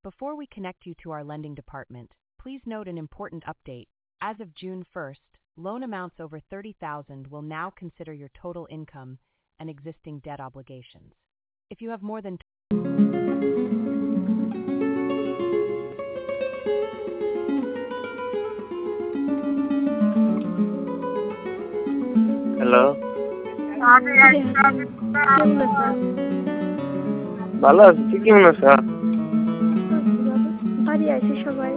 Before we connect you to our lending department, please note an important update. As of June 1st, loan amounts over $30,000 will now consider your total income and existing debt obligations. If you have more than hello, কেমন আছো? ভালো আছি। তুই কেমন আছো? আছি ভালো। বাড়ি আছে সবাই?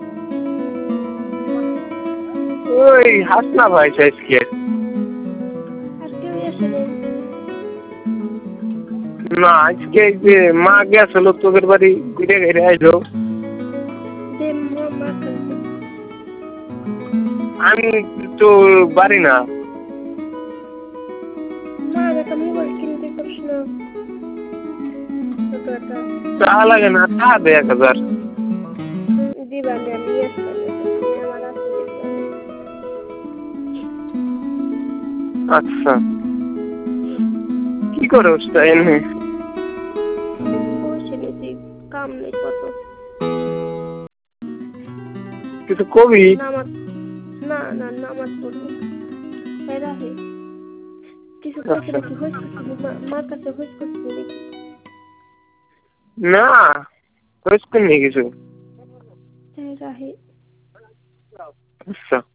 ওই হাসনা ভাই আজকে। আর কেউ আসেনি? না, আজকে এই যে মা গেছিল তোদের বাড়ি ঘুরে ঘুরে আইলো। যে মা কাছে আমি তো বাড়ি না। মা একটা মোবাইল কিনতে করছিল ছোট একটা। তা লাগে না, তা দে 1000। দিবা আমি আসলাম আমার আছে দিবা। আচ্ছা, কি করছ তাই এনে? বসে নিয়েছি, কাম নেই কত। কিছু কবি? নামাজ না না নামাজ পড়বো তাই রাহে কিছু আচ্ছা। কাছে নাকি হইস করছিলি মার কাছে হইস করছিলি নাকি? না, কইছ কোন কিছু। তাই রাহে আচ্ছা।